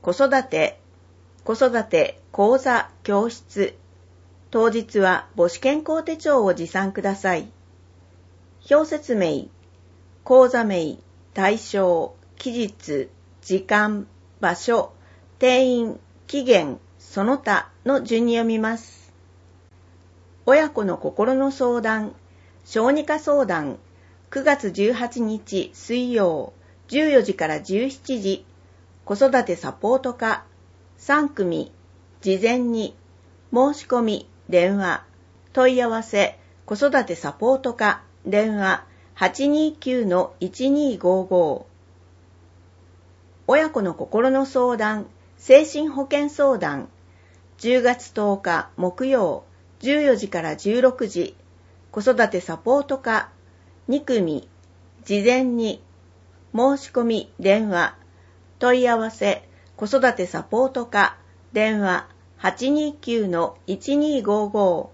子育て講座教室。当日は母子健康手帳を持参ください。表説明、講座名、対象、期日、時間、場所、定員、期限、その他の順に読みます。親子の心の相談、小児科相談、9月18日水曜、14時から17時、子育てサポート課、3組、事前に、申し込み、電話、問い合わせ、子育てサポート課、電話、829-1255。親子の心の相談、精神保健相談、10月10日木曜、14時から16時、子育てサポート課、2組、事前に、申し込み、電話、問い合わせ、子育てサポート課、電話、829-1255。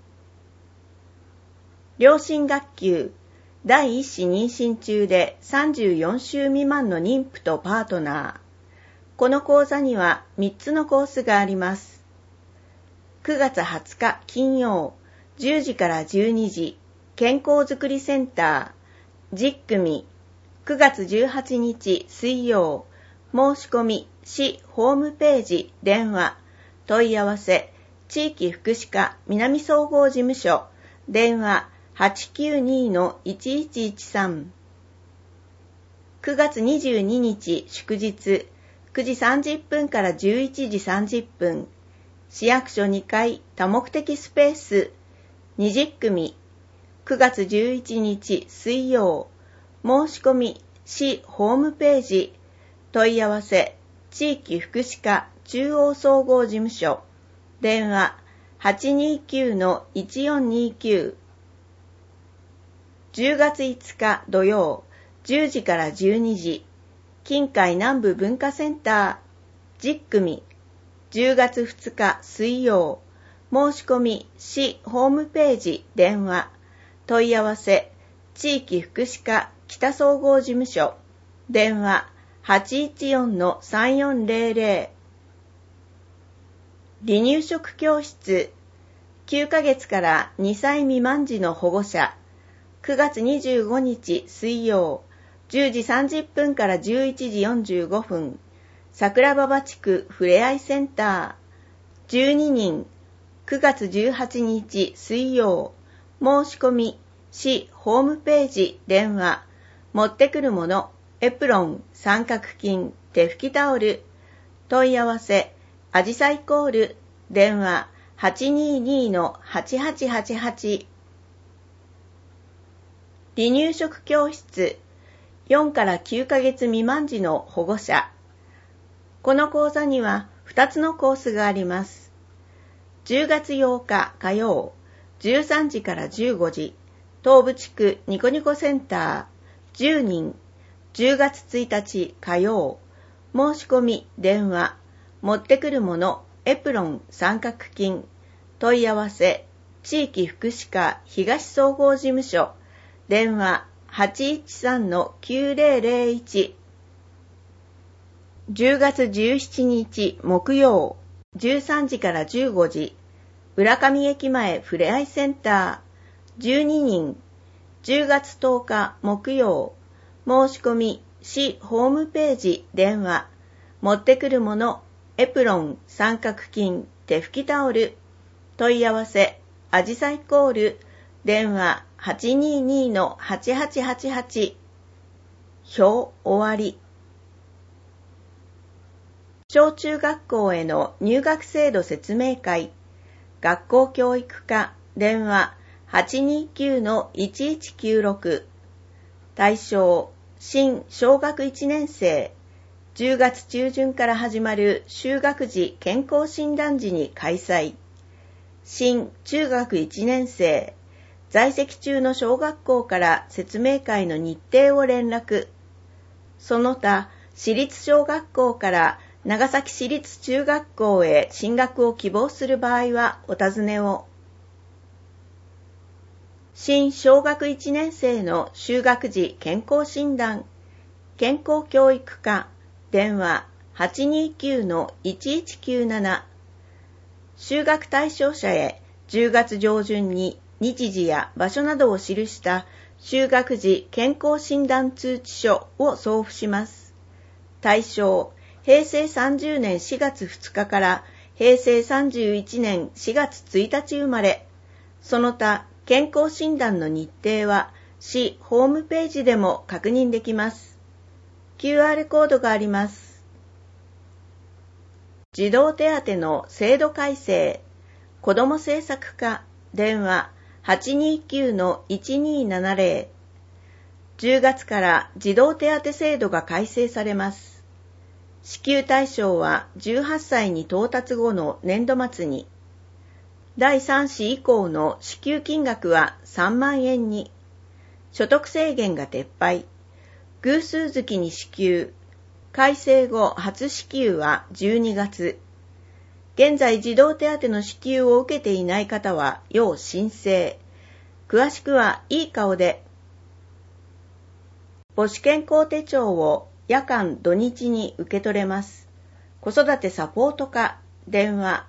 両親学級、第一子妊娠中で34週未満の妊婦とパートナー。この講座には3つのコースがあります。9月20日金曜、10時から12時、健康づくりセンター、10組、9月18日水曜、申し込み、市ホームページ、電話、問い合わせ、地域福祉課南総合事務所、電話 892-1113。9月22日祝日、9時30分から11時30分、市役所2階多目的スペース、20組、9月11日水曜、申し込み、市ホームページ、問い合わせ、地域福祉課中央総合事務所、電話 829-1429。10月5日土曜、10時から12時、近海南部文化センター、10組、10月2日水曜、申し込み、市ホームページ、電話、問い合わせ、地域福祉課北総合事務所、電話 814-3400。離乳食教室、9ヶ月から2歳未満児の保護者、9月25日水曜、10時30分から11時45分、桜馬場地区ふれあいセンター、12人、9月18日水曜、申し込み、市ホームページ、電話、持ってくるもの、エプロン、三角巾、手拭きタオル、問い合わせ、あじさいコール、電話 822-8888。離乳食教室、4から9ヶ月未満児の保護者。この講座には2つのコースがあります。10月8日火曜、13時から15時、東部地区ニコニコセンター、10人、10月1日火曜、申し込み、電話、持ってくるもの、エプロン、三角巾、問い合わせ、地域福祉課東総合事務所、電話 813-9001。10月17日木曜、13時から15時、浦上駅前ふれあいセンター、12人、10月10日木曜、申し込み、市ホームページ、電話、持ってくるもの、エプロン、三角巾、手拭きタオル、問い合わせ、あじさいコール、電話 822-8888。表終わり。小中学校への入学制度説明会、学校教育課、電話 829-1196。対象、新小学1年生、10月中旬から始まる就学時健康診断時に開催。新中学1年生、在籍中の小学校から説明会の日程を連絡。その他、私立小学校から長崎市立中学校へ進学を希望する場合はお尋ねを。新小学1年生の就学時健康診断、健康教育課、電話 829-1197 就学対象者へ10月上旬に日時や場所などを記した就学時健康診断通知書を送付します。対象、平成30年4月2日から平成31年4月1日生まれ。その他、健康診断の日程は市ホームページでも確認できます。QR コードがあります。児童手当の制度改正、子ども政策課、電話829-1270。10月から児童手当制度が改正されます。支給対象は18歳に到達後の年度末に、第3子以降の支給金額は3万円に、所得制限が撤廃、偶数月に支給、改正後初支給は12月。現在児童手当の支給を受けていない方は要申請。詳しくはいい顔で。母子健康手帳を夜間土日に受け取れます。子育てサポート課、電話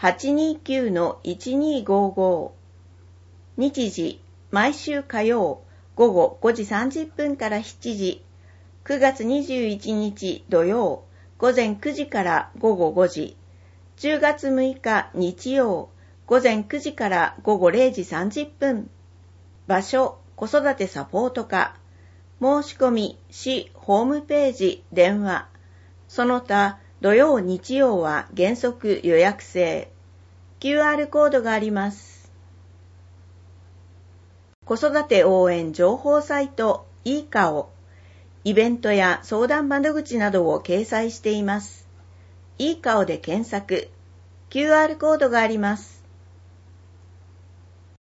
829-1255。日時、毎週火曜午後5時30分から7時。9月21日土曜午前9時から午後5時。10月6日日曜午前9時から午後0時30分。場所、子育てサポート課。申し込み、市ホームページ、電話。その他、土曜日曜は原則予約制。QR コードがあります。子育て応援情報サイト、いい顔。イベントや相談窓口などを掲載しています。いい顔で検索。QR コードがあります。